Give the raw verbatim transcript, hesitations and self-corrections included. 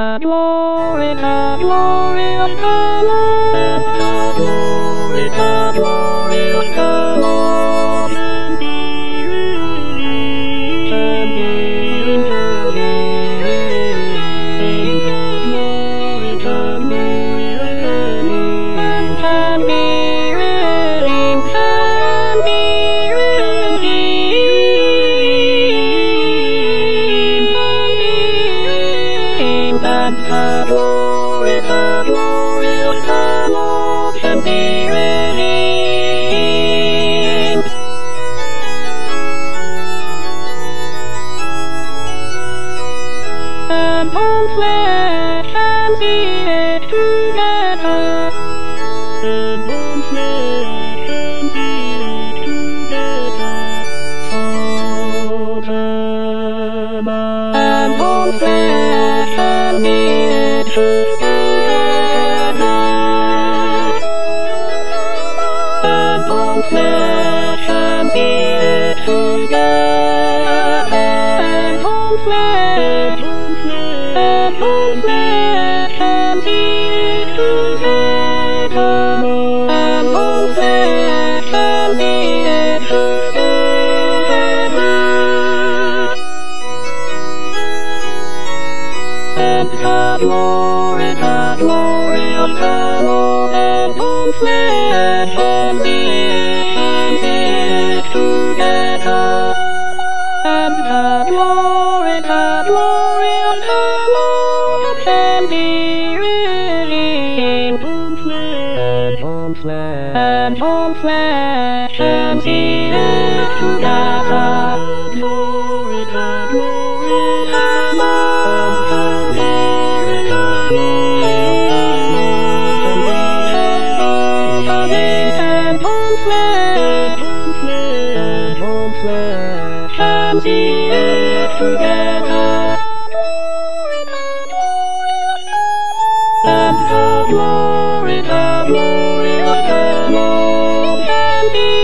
the glory, the glory of the Lord. Let the glory, the glory of the Lord. And be released, and be released. The glory, the glory of the Lord. And be released, and be released. And the glory, the glory of the Lord can be redeemed. And all flesh can see it together. And all flesh can see it together. Forever. And all flesh can see it together. And all flesh can see it together. And all flesh, and all flesh can see it together. And all flesh can see it together. And the glory, the glory of the Lord, and all flesh can see it, can see it together. And the glory, the glory of the Lord can be redeemed. And all flesh, and all flesh can see it together. The glory, the glory of the Lord can be redeemed. And all flesh, and all flesh can see it together. And the glory, the glory of the Lord can be